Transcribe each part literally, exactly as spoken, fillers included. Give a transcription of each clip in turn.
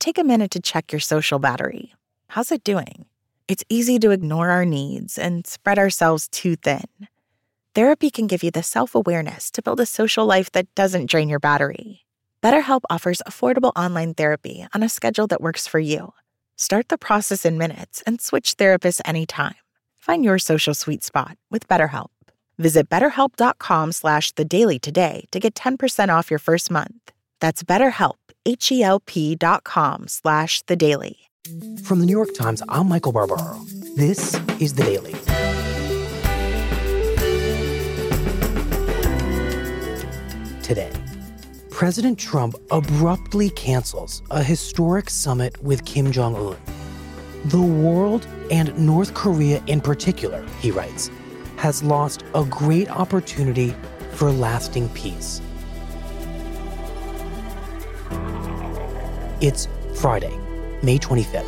take a minute to check your social battery. How's it doing? It's easy to ignore our needs and spread ourselves too thin. Therapy can give you the self-awareness to build a social life that doesn't drain your battery. BetterHelp offers affordable online therapy on a schedule that works for you. Start the process in minutes and switch therapists anytime. Find your social sweet spot with BetterHelp. Visit betterhelp.com slash the daily today to get ten percent off your first month. That's BetterHelp, H-E-L-P dot com slash the daily. From the New York Times, I'm Michael Barbaro. This is The Daily. Today, President Trump abruptly cancels a historic summit with Kim Jong-un. The world, and North Korea in particular, he writes, has lost a great opportunity for lasting peace. It's Friday, May twenty-fifth.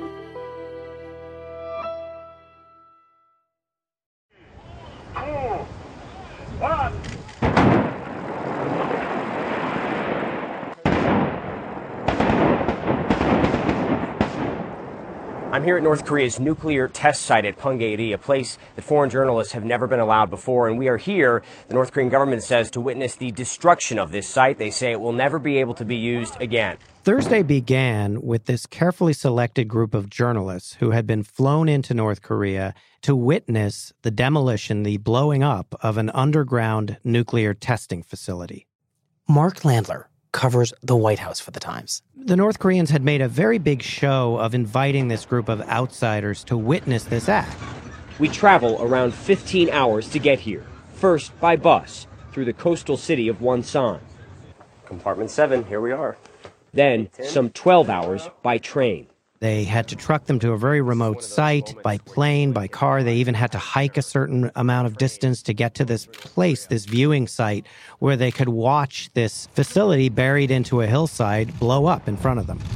I'm here at North Korea's nuclear test site at Punggye-ri, a place that foreign journalists have never been allowed before. And we are here, the North Korean government says, to witness the destruction of this site. They say it will never be able to be used again. Thursday began with this carefully selected group of journalists who had been flown into North Korea to witness the demolition, the blowing up of an underground nuclear testing facility. Mark Landler covers the White House for the Times. The North Koreans had made a very big show of inviting this group of outsiders to witness this act. We travel around fifteen hours to get here. First by bus through the coastal city of Wonsan. Compartment seven, here we are. Then some twelve hours by train. They had to truck them to a very remote site by plane, by car. They even had to hike a certain amount of distance to get to this place, this viewing site, where they could watch this facility buried into a hillside blow up in front of them.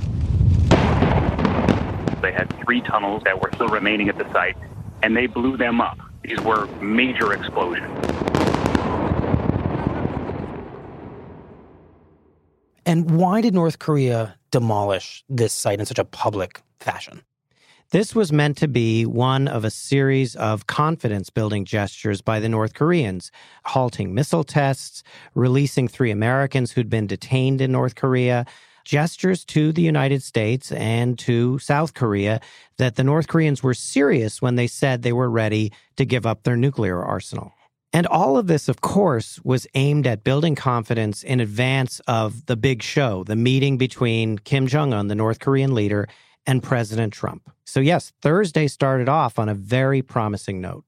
They had three tunnels that were still remaining at the site, and they blew them up. These were major explosions. And why did North Korea demolish this site in such a public fashion? This was meant to be one of a series of confidence-building gestures by the North Koreans, halting missile tests, releasing three Americans who'd been detained in North Korea, gestures to the United States and to South Korea that the North Koreans were serious when they said they were ready to give up their nuclear arsenal. And all of this, of course, was aimed at building confidence in advance of the big show, the meeting between Kim Jong-un, the North Korean leader, and President Trump. So yes, Thursday started off on a very promising note.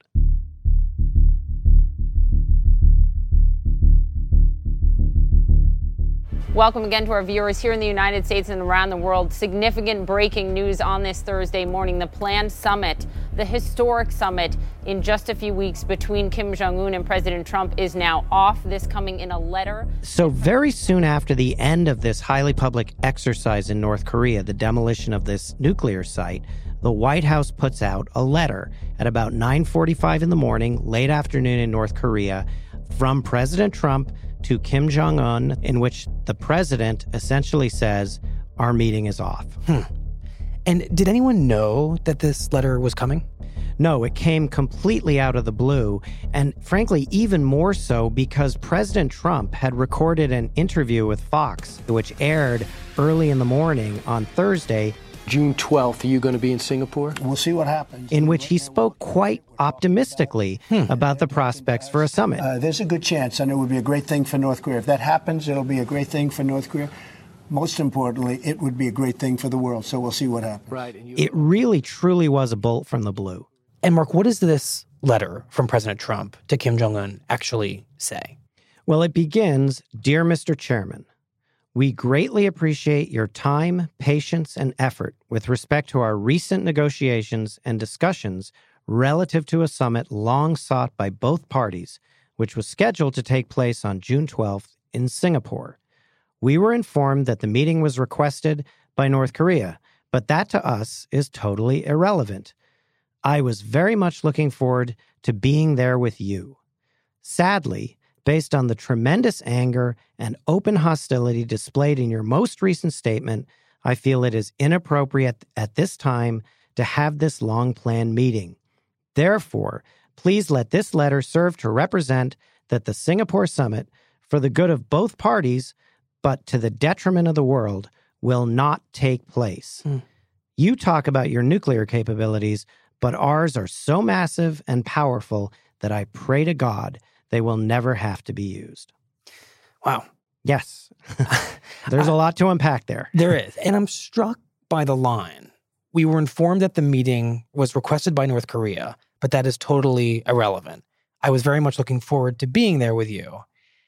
Welcome again to our viewers here in the United States and around the world. Significant breaking news on this Thursday morning. The planned summit, the historic summit in just a few weeks between Kim Jong-un and President Trump is now off. This coming in a letter. So very soon after the end of this highly public exercise in North Korea, the demolition of this nuclear site, the White House puts out a letter at about nine forty-five in the morning, late afternoon in North Korea, from President Trump to Kim Jong-un, in which the president essentially says, our meeting is off. Hmm. And did anyone know that this letter was coming? No, it came completely out of the blue, and frankly, even more so because President Trump had recorded an interview with Fox, which aired early in the morning on Thursday, June twelfth, are you going to be in Singapore? We'll see what happens. In which he spoke quite optimistically hmm. about the prospects for a summit. Uh, there's a good chance, and it would be a great thing for North Korea. If that happens, it'll be a great thing for North Korea. Most importantly, it would be a great thing for the world. So we'll see what happens. Right. And you- it really, truly was a bolt from the blue. And Mark, what does this letter from President Trump to Kim Jong-un actually say? Well, it begins, Dear Mister Chairman, we greatly appreciate your time, patience, and effort with respect to our recent negotiations and discussions relative to a summit long sought by both parties, which was scheduled to take place on June twelfth in Singapore. We were informed that the meeting was requested by North Korea, but that to us is totally irrelevant. I was very much looking forward to being there with you. Sadly, based on the tremendous anger and open hostility displayed in your most recent statement, I feel it is inappropriate at this time to have this long-planned meeting. Therefore, please let this letter serve to represent that the Singapore summit, for the good of both parties, but to the detriment of the world, will not take place. Hmm. You talk about your nuclear capabilities, but ours are so massive and powerful that I pray to God they will never have to be used. Wow. Yes. There's a lot to unpack there. There is. And I'm struck by the line. We were informed that the meeting was requested by North Korea, but that is totally irrelevant. I was very much looking forward to being there with you.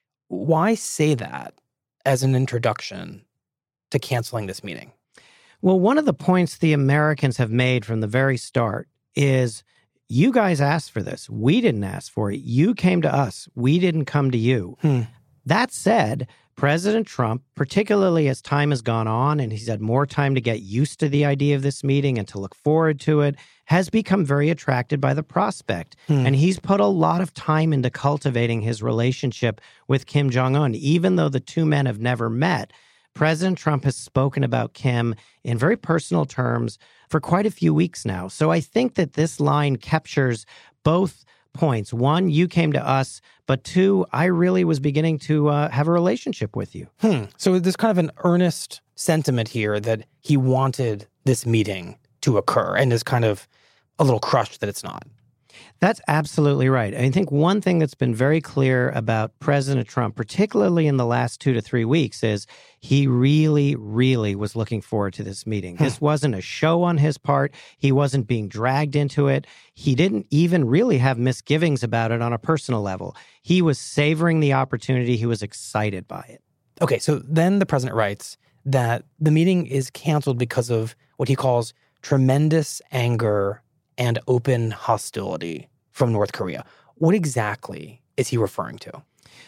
Why say that as an introduction to canceling this meeting? Well, one of the points the Americans have made from the very start is you guys asked for this. We didn't ask for it. You came to us. We didn't come to you. Hmm. That said, President Trump, particularly as time has gone on and he's had more time to get used to the idea of this meeting and to look forward to it, has become very attracted by the prospect. Hmm. And he's put a lot of time into cultivating his relationship with Kim Jong-un. Even though the two men have never met, President Trump has spoken about Kim in very personal terms for quite a few weeks now. So I think that this line captures both points. One, you came to us, but two, I really was beginning to uh, have a relationship with you. Hmm. So there's kind of an earnest sentiment here that he wanted this meeting to occur and is kind of a little crushed that it's not. That's absolutely right. I think one thing that's been very clear about President Trump, particularly in the last two to three weeks, is he really, really was looking forward to this meeting. Hmm. This wasn't a show on his part. He wasn't being dragged into it. He didn't even really have misgivings about it on a personal level. He was savoring the opportunity. He was excited by it. Okay, so then the president writes that the meeting is canceled because of what he calls tremendous anger and open hostility from North Korea. What exactly is he referring to?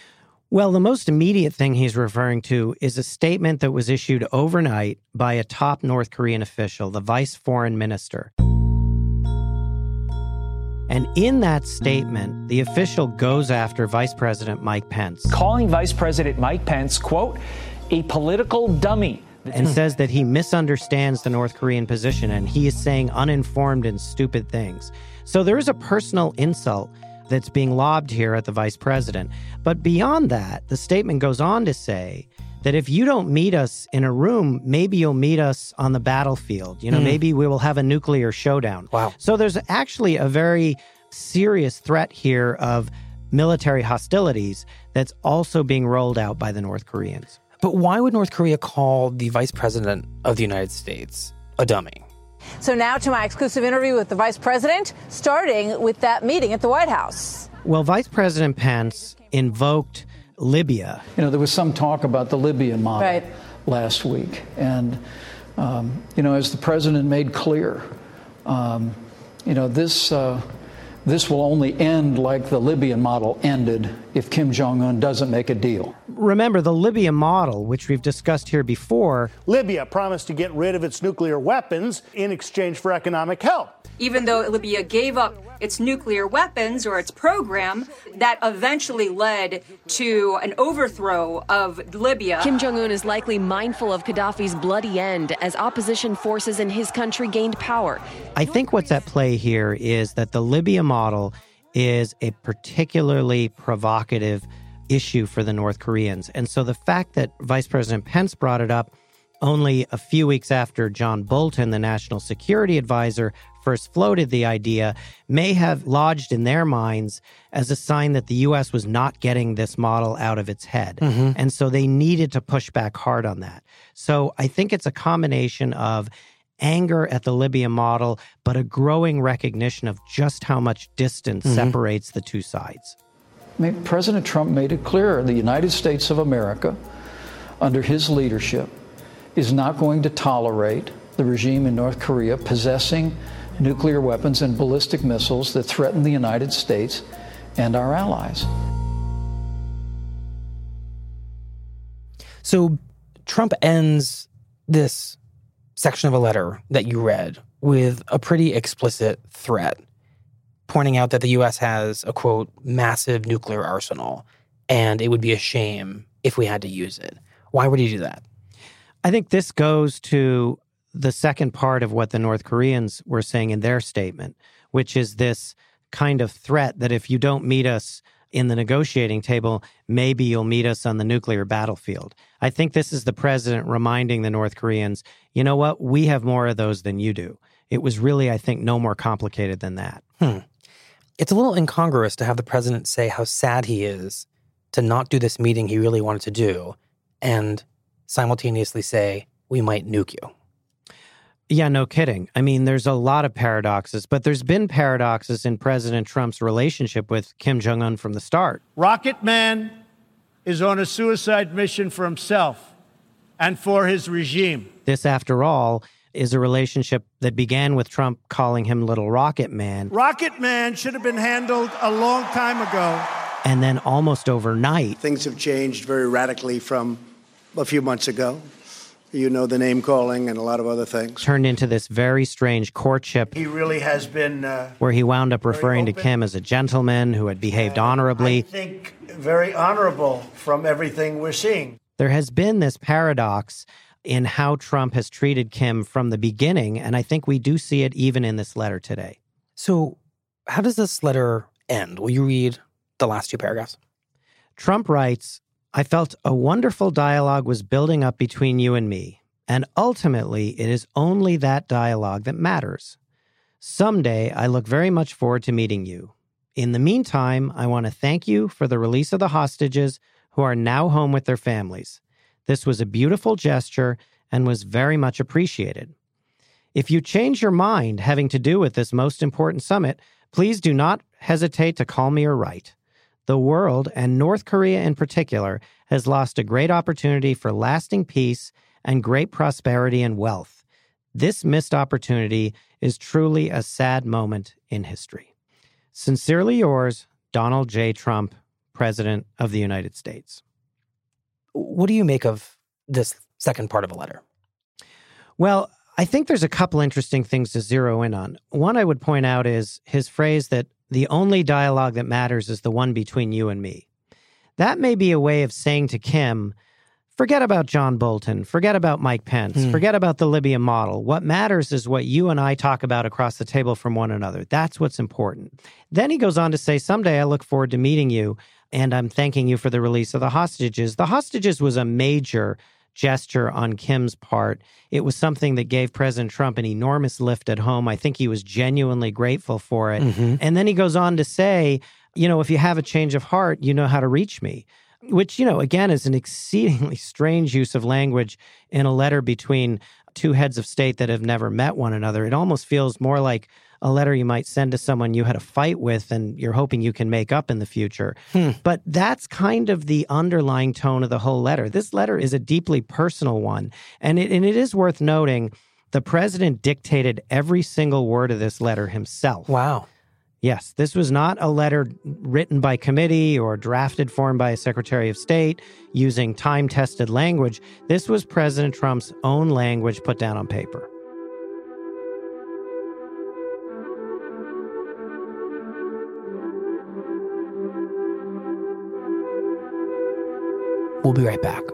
Well, the most immediate thing he's referring to is a statement that was issued overnight by a top North Korean official, the vice foreign minister. And in that statement, the official goes after Vice President Mike Pence. Calling Vice President Mike Pence, quote, a political dummy. And says that he misunderstands the North Korean position and he is saying uninformed and stupid things. So there is a personal insult that's being lobbed here at the vice president. But beyond that, the statement goes on to say that if you don't meet us in a room, maybe you'll meet us on the battlefield. You know, mm. maybe we will have a nuclear showdown. Wow. So there's actually a very serious threat here of military hostilities that's also being rolled out by the North Koreans. But why would North Korea call the vice president of the United States a dummy? So now to my exclusive interview with the vice president, starting with that meeting at the White House. Well, Vice President Pence invoked Libya. You know, there was some talk about the Libyan model right. last week. And, um, you know, as the president made clear, um, you know, this uh, this will only end like the Libyan model ended if Kim Jong-un doesn't make a deal. Remember, the Libya model, which we've discussed here before. Libya promised to get rid of its nuclear weapons in exchange for economic help. Even though Libya gave up its nuclear weapons or its program, that eventually led to an overthrow of Libya. Kim Jong-un is likely mindful of Gaddafi's bloody end as opposition forces in his country gained power. I think what's at play here is that the Libya model is a particularly provocative issue for the North Koreans. And so the fact that Vice President Pence brought it up only a few weeks after John Bolton, the national security advisor, first floated the idea may have lodged in their minds as a sign that the U S was not getting this model out of its head. Mm-hmm. And so they needed to push back hard on that. So I think it's a combination of anger at the Libya model, but a growing recognition of just how much distance mm-hmm. separates the two sides. I mean, President Trump made it clear the United States of America, under his leadership, is not going to tolerate the regime in North Korea possessing nuclear weapons and ballistic missiles that threaten the United States and our allies. So Trump ends this section of a letter that you read with a pretty explicit threat, pointing out that the U S has a, quote, massive nuclear arsenal, and it would be a shame if we had to use it. Why would he do that? I think this goes to the second part of what the North Koreans were saying in their statement, which is this kind of threat that if you don't meet us in the negotiating table, maybe you'll meet us on the nuclear battlefield. I think this is the president reminding the North Koreans, you know what, we have more of those than you do. It was really, I think, no more complicated than that. Hmm. It's a little incongruous to have the president say how sad he is to not do this meeting he really wanted to do and simultaneously say, we might nuke you. Yeah, no kidding. I mean, there's a lot of paradoxes, but there's been paradoxes in President Trump's relationship with Kim Jong-un from the start. Rocket Man is on a suicide mission for himself and for his regime. This, after all, is a relationship that began with Trump calling him Little Rocket Man. Rocket Man should have been handled a long time ago. And then almost overnight, things have changed very radically from a few months ago. You know, the name calling and a lot of other things. Turned into this very strange courtship. He really has been... Uh, where he wound up referring to Kim as a gentleman who had behaved uh, honorably. I think very honorable from everything we're seeing. There has been this paradox in how Trump has treated Kim from the beginning, and I think we do see it even in this letter today. So how does this letter end? Will you read the last two paragraphs? Trump writes, I felt a wonderful dialogue was building up between you and me, and ultimately it is only that dialogue that matters. Someday I look very much forward to meeting you. In the meantime, I want to thank you for the release of the hostages who are now home with their families. This was a beautiful gesture and was very much appreciated. If you change your mind having to do with this most important summit, please do not hesitate to call me or write. The world, and North Korea in particular, has lost a great opportunity for lasting peace and great prosperity and wealth. This missed opportunity is truly a sad moment in history. Sincerely yours, Donald J. Trump, President of the United States. What do you make of this second part of the letter? Well, I think there's a couple interesting things to zero in on. One I would point out is his phrase that the only dialogue that matters is the one between you and me. That may be a way of saying to Kim, forget about John Bolton, forget about Mike Pence, hmm. forget about the Libya model. What matters is what you and I talk about across the table from one another. That's what's important. Then he goes on to say, someday I look forward to meeting you, and I'm thanking you for the release of the hostages. The hostages was a major gesture on Kim's part. It was something that gave President Trump an enormous lift at home. I think he was genuinely grateful for it. Mm-hmm. And then he goes on to say, you know, if you have a change of heart, you know how to reach me, which, you know, again, is an exceedingly strange use of language in a letter between two heads of state that have never met one another. It almost feels more like a letter you might send to someone you had a fight with and you're hoping you can make up in the future. Hmm. But that's kind of the underlying tone of the whole letter. This letter is a deeply personal one. And it, and it is worth noting the president dictated every single word of this letter himself. Wow. Yes, this was not a letter written by committee or drafted for him by a Secretary of State using time-tested language. This was President Trump's own language put down on paper. We'll be right back.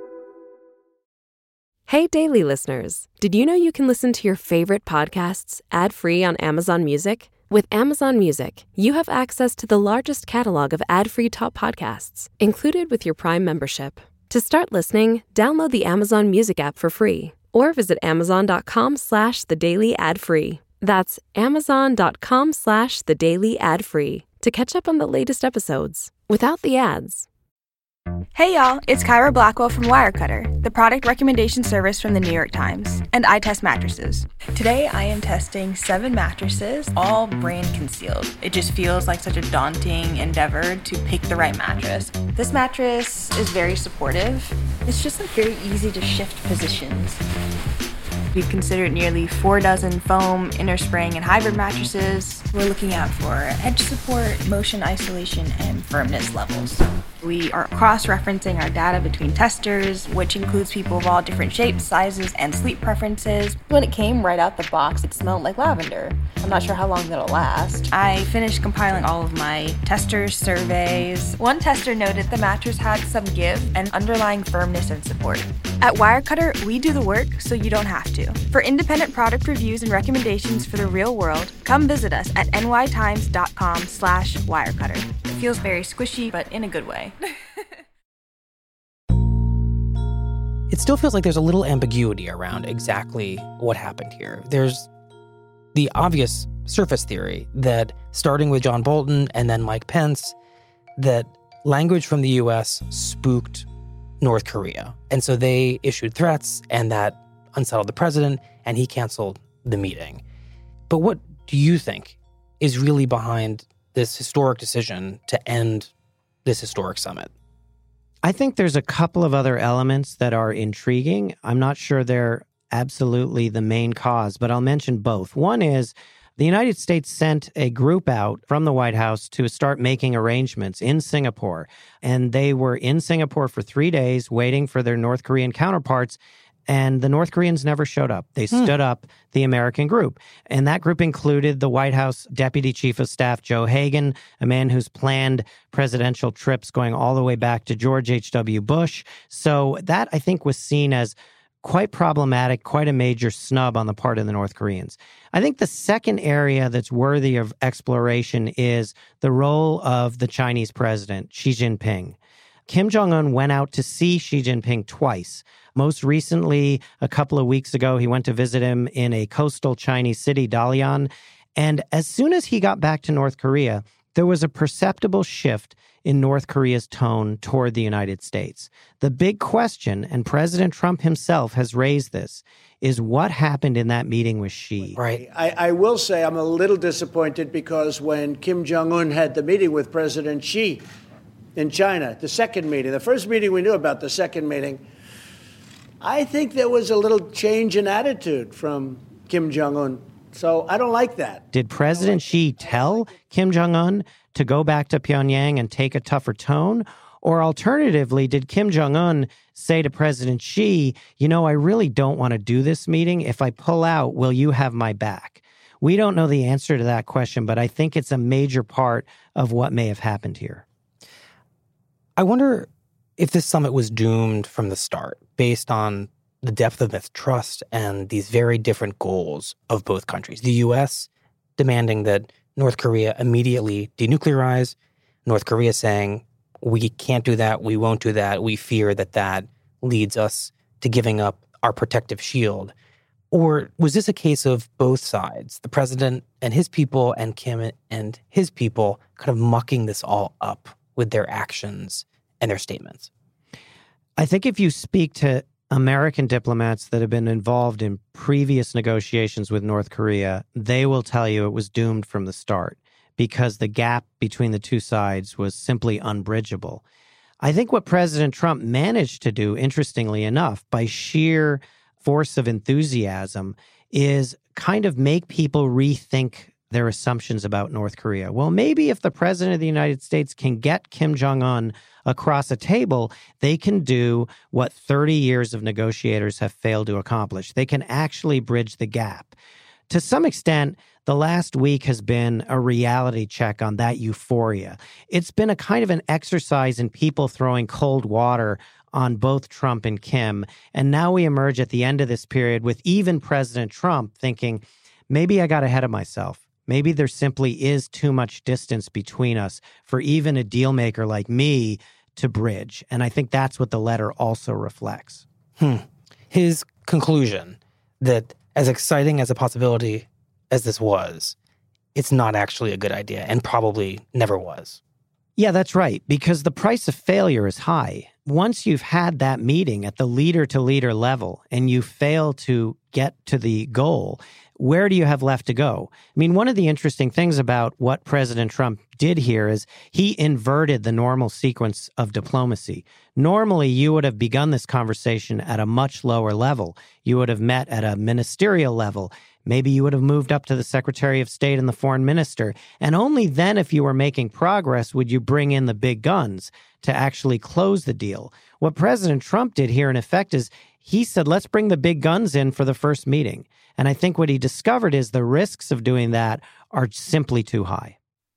Hey, Daily listeners. Did you know you can listen to your favorite podcasts ad-free on Amazon Music? With Amazon Music, you have access to the largest catalog of ad-free top podcasts, included with your Prime membership. To start listening, download the Amazon Music app for free, or visit amazon.com slash the daily ad free. That's amazon.com slash the daily ad free to catch up on the latest episodes without the ads. Hey y'all, it's Kyra Blackwell from Wirecutter, the product recommendation service from the New York Times, and I test mattresses. Today I am testing seven mattresses, all brand concealed. It just feels like such a daunting endeavor to pick the right mattress. This mattress is very supportive. It's just like very easy to shift positions. We've considered nearly four dozen foam, inner spring, and hybrid mattresses. We're looking out for edge support, motion isolation, and firmness levels. We are cross-referencing our data between testers, which includes people of all different shapes, sizes, and sleep preferences. When it came right out the box, it smelled like lavender. I'm not sure how long that'll last. I finished compiling all of my testers' surveys. One tester noted the mattress had some give and underlying firmness and support. At Wirecutter, we do the work so you don't have to. For independent product reviews and recommendations for the real world, come visit us at nytimes.com slash wirecutter. It feels very squishy, but in a good way. It still feels like there's a little ambiguity around exactly what happened here. There's the obvious surface theory that starting with John Bolton and then Mike Pence, that language from the U S spooked North Korea. And so they issued threats, and that unsettled the president, and he canceled the meeting. But what do you think is really behind this historic decision to end this historic summit? I think there's a couple of other elements that are intriguing. I'm not sure they're absolutely the main cause, but I'll mention both. One is the United States sent a group out from the White House to start making arrangements in Singapore. And they were in Singapore for three days waiting for their North Korean counterparts. And the North Koreans never showed up. They stood hmm. up the American group. And that group included the White House Deputy Chief of Staff, Joe Hagan, a man who's planned presidential trips going all the way back to George H W. Bush. So that, I think, was seen as quite problematic, quite a major snub on the part of the North Koreans. I think the second area that's worthy of exploration is the role of the Chinese president, Xi Jinping. Kim Jong-un went out to see Xi Jinping twice. Most recently, a couple of weeks ago, he went to visit him in a coastal Chinese city, Dalian. And as soon as he got back to North Korea, there was a perceptible shift in North Korea's tone toward the United States. The big question, and President Trump himself has raised this, is what happened in that meeting with Xi. Right. I, I will say I'm a little disappointed because when Kim Jong-un had the meeting with President Xi in China, the second meeting, the first meeting we knew about, the second meeting, I think there was a little change in attitude from Kim Jong-un. So I don't like that. Did President Xi tell Kim Jong-un to go back to Pyongyang and take a tougher tone? Or alternatively, did Kim Jong-un say to President Xi, you know, I really don't want to do this meeting. If I pull out, will you have my back? We don't know the answer to that question, but I think it's a major part of what may have happened here. I wonder if this summit was doomed from the start based on the depth of mistrust and these very different goals of both countries. The U S demanding that North Korea immediately denuclearize, North Korea saying, we can't do that, we won't do that, we fear that that leads us to giving up our protective shield. Or was this a case of both sides, the president and his people and Kim and his people kind of mucking this all up with their actions and their statements? I think if you speak to American diplomats that have been involved in previous negotiations with North Korea, they will tell you it was doomed from the start because the gap between the two sides was simply unbridgeable. I think what President Trump managed to do, interestingly enough, by sheer force of enthusiasm, is kind of make people rethink their assumptions about North Korea. Well, maybe if the president of the United States can get Kim Jong-un across a table, they can do what thirty years of negotiators have failed to accomplish. They can actually bridge the gap. To some extent, the last week has been a reality check on that euphoria. It's been a kind of an exercise in people throwing cold water on both Trump and Kim. And now we emerge at the end of this period with even President Trump thinking, maybe I got ahead of myself. Maybe there simply is too much distance between us for even a deal maker like me to bridge. And I think that's what the letter also reflects. Hmm. His conclusion that as exciting as a possibility as this was, it's not actually a good idea and probably never was. Yeah, that's right, because the price of failure is high. Once you've had that meeting at the leader-to-leader level and you fail to get to the goal, where do you have left to go? I mean, one of the interesting things about what President Trump did here is he inverted the normal sequence of diplomacy. Normally, you would have begun this conversation at a much lower level. You would have met at a ministerial level. Maybe you would have moved up to the Secretary of State and the Foreign Minister. And only then, if you were making progress, would you bring in the big guns. to actually close the deal. What President Trump did here, in effect, is he said, let's bring the big guns in for the first meeting. And I think what he discovered is the risks of doing that are simply too high.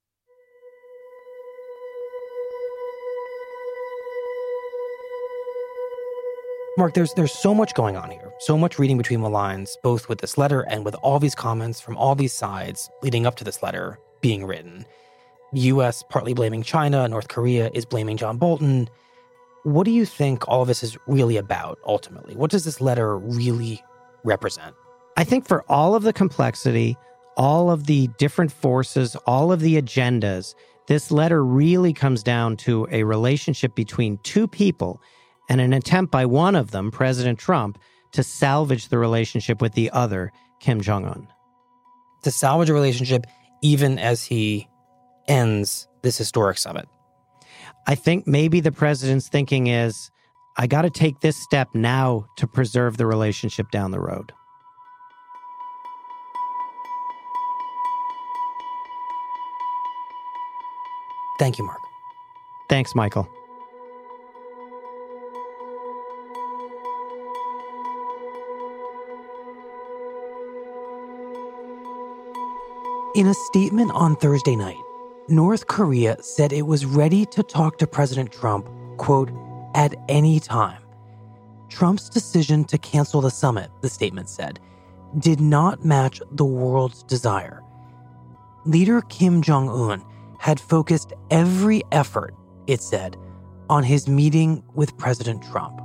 Mark, there's there's so much going on here, so much reading between the lines, both with this letter and with all these comments from all these sides leading up to this letter being written. U S partly blaming China, North Korea is blaming John Bolton. What do you think all of this is really about, ultimately? What does this letter really represent? I think for all of the complexity, all of the different forces, all of the agendas, this letter really comes down to a relationship between two people and an attempt by one of them, President Trump, to salvage the relationship with the other, Kim Jong-un. To salvage a relationship even as he ends this historic summit. I think maybe the president's thinking is, I got to take this step now to preserve the relationship down the road. Thank you, Mark. Thanks, Michael. In a statement on Thursday night, North Korea said it was ready to talk to President Trump, quote, at any time. Trump's decision to cancel the summit, the statement said, did not match the world's desire. Leader Kim Jong-un had focused every effort, it said, on his meeting with President Trump.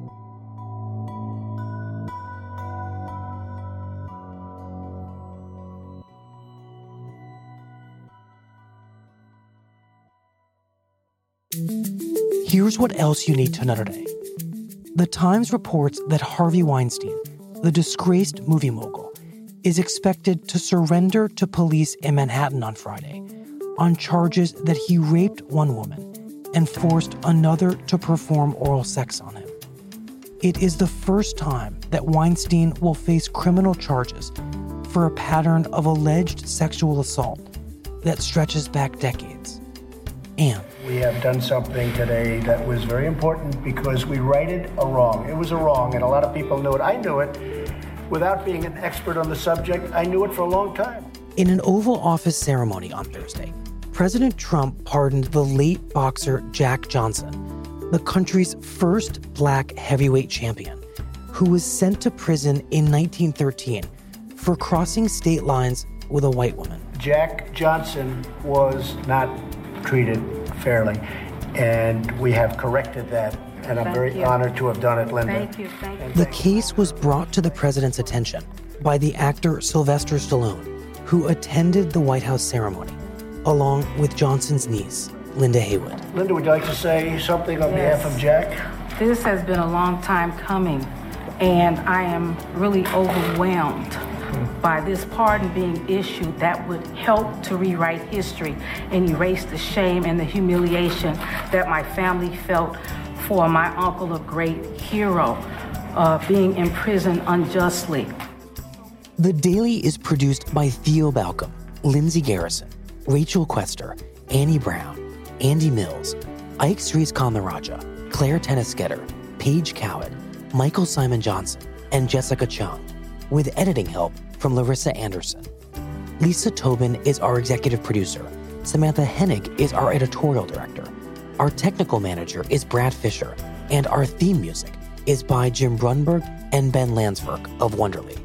Here's what else you need to know today. The Times reports that Harvey Weinstein, the disgraced movie mogul, is expected to surrender to police in Manhattan on Friday on charges that he raped one woman and forced another to perform oral sex on him. It is the first time that Weinstein will face criminal charges for a pattern of alleged sexual assault that stretches back decades. And we have done something today that was very important because we righted a wrong. It was a wrong, and a lot of people knew it. I knew it. Without being an expert on the subject, I knew it for a long time. In an Oval Office ceremony on Thursday, President Trump pardoned the late boxer Jack Johnson, the country's first black heavyweight champion, who was sent to prison in nineteen thirteen for crossing state lines with a white woman. Jack Johnson was not treated fairly, and we have corrected that, and I'm Thank very you. honored to have done it, Linda. Thank you, thank you. The case was brought to the president's attention by the actor Sylvester Stallone, who attended the White House ceremony, along with Johnson's niece, Linda Haywood. Linda, would you like to say something on Yes. behalf of Jack? This has been a long time coming, and I am really overwhelmed by this pardon being issued that would help to rewrite history and erase the shame and the humiliation that my family felt for my uncle, a great hero, uh, being imprisoned unjustly. The Daily is produced by Theo Balcom, Lindsay Garrison, Rachel Quester, Annie Brown, Andy Mills, Ike Srikantharaja, Claire Tennisgetter, Paige Cowett, Michael Simon Johnson, and Jessica Chung, with editing help from Larissa Anderson. Lisa Tobin is our executive producer. Samantha Hennig is our editorial director. Our technical manager is Brad Fisher, and our theme music is by Jim Brunberg and Ben Landsberg of Wonderly.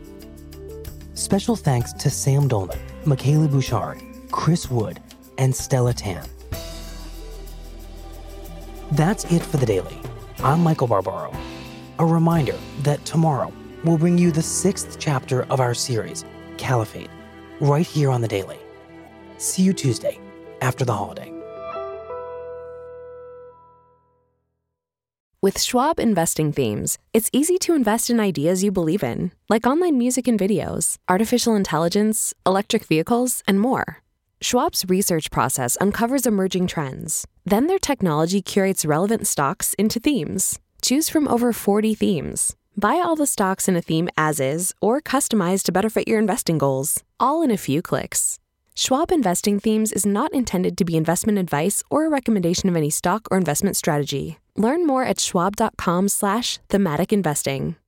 Special thanks to Sam Dolan, Michaela Bouchard, Chris Wood, and Stella Tan. That's it for The Daily. I'm Michael Barbaro. A reminder that tomorrow we'll bring you the sixth chapter of our series, Caliphate, right here on The Daily. See you Tuesday, after the holiday. With Schwab Investing Themes, it's easy to invest in ideas you believe in, like online music and videos, artificial intelligence, electric vehicles, and more. Schwab's research process uncovers emerging trends. Then their technology curates relevant stocks into themes. Choose from over forty themes. Buy all the stocks in a theme as is or customize to better fit your investing goals, all in a few clicks. Schwab Investing Themes is not intended to be investment advice or a recommendation of any stock or investment strategy. Learn more at schwab.com slash thematic investing.